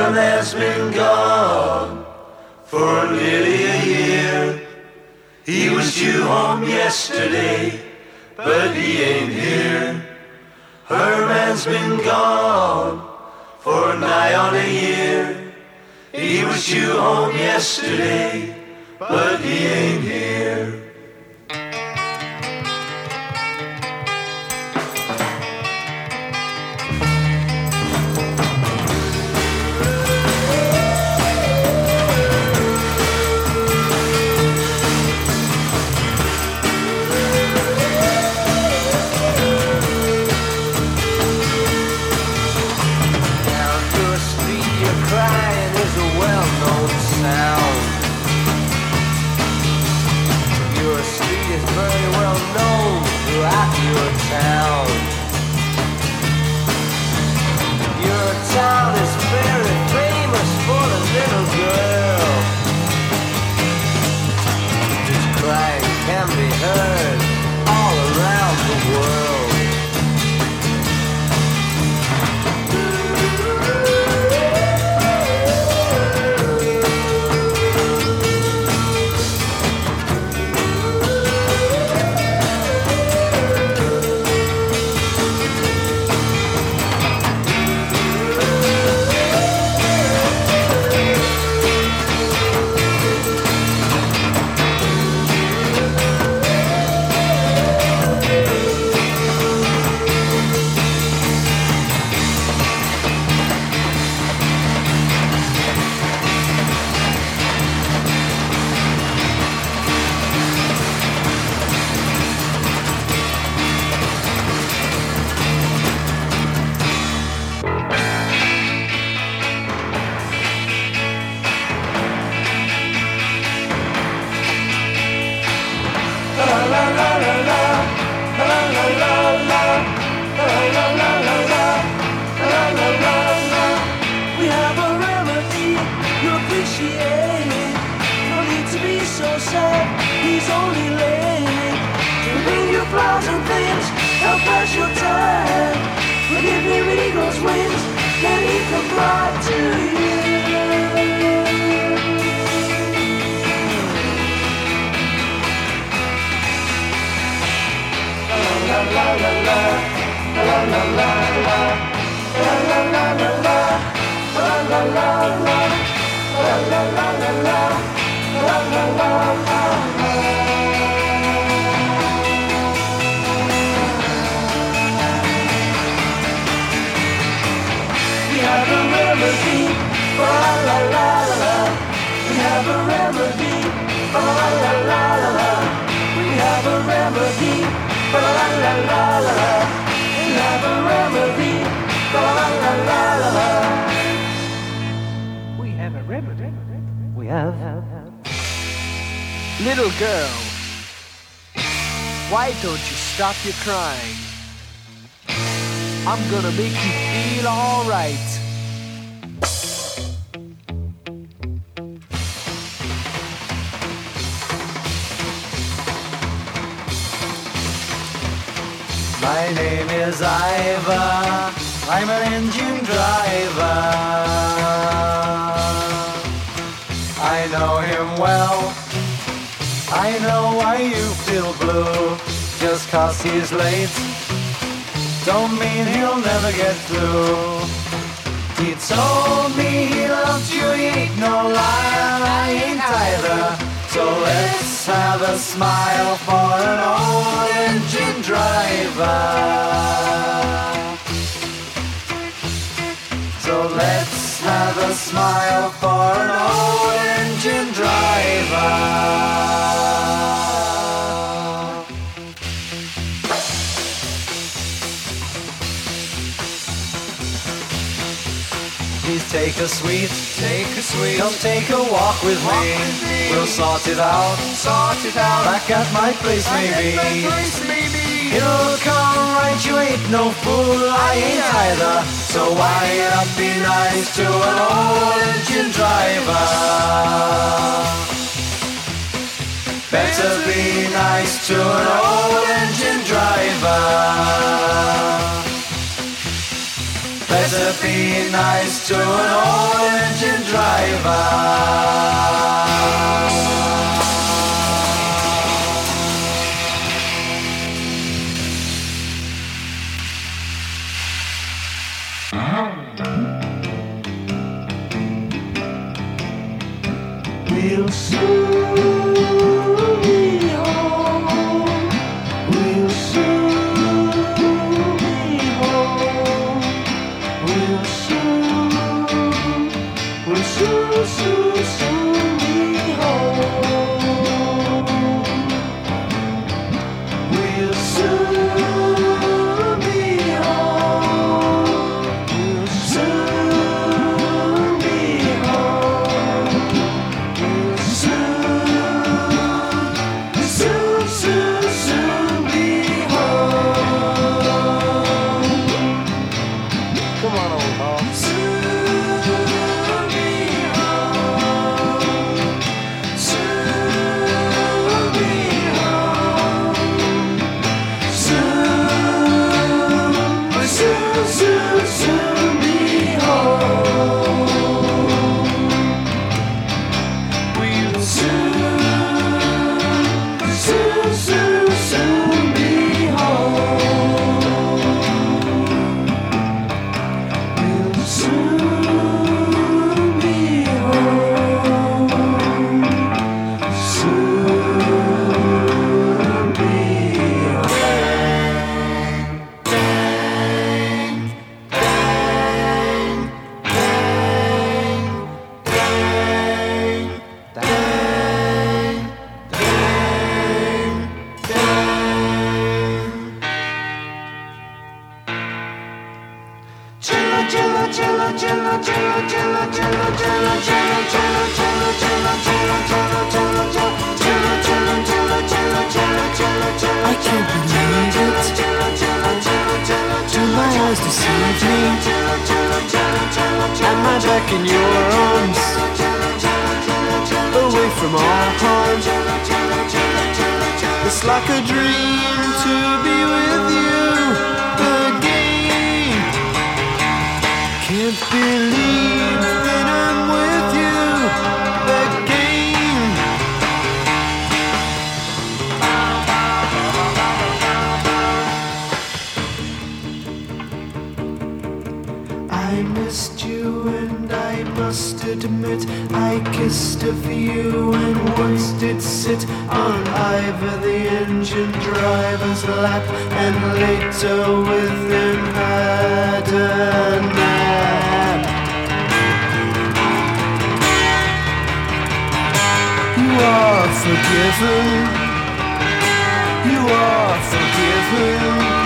man's been gone for nearly a year. He was due home yesterday, but he ain't here. Her man's been gone for nigh on a year. He was due home yesterday, but he ain't here. Town is very famous for the little girl whose crying can be heard all around the world. Little girl, why don't you stop your crying? I'm gonna make you feel alright. My name is Iva, I'm an engine driver. I know him well, I know why you feel blue. Just 'cause he's late don't mean he'll never get through. He told me he loved you, he ain't no liar, I ain't either. So let's have a smile for an old engine driver. So let's have a smile for an old engine driver. Please take a sweet, come take a walk with me. We'll sort it out, back at my place maybe. It'll come right, you ain't no fool, I ain't either. So why not be nice to an old engine driver? Better be nice to an old engine driver. Better be nice to an old We'll soon be home. We'll soon be home. We'll soon be home. We'll soon be home. We'll soon be home. We'll soon be home. Come on, old Hall. Soon be home. Soon be home. Soon be home. We'll soon be home. We'll soon be home. Soon be I can't believe it. Do my eyes deceive me? Am I back in your arms? Away from all harm. It's like a dream to be with you again. Can't believe that I'm with you again. I missed you and I must admit I kissed a few and once did sit on either the engine driver's lap and later with him had a nap. You are forgiven. You are forgiven.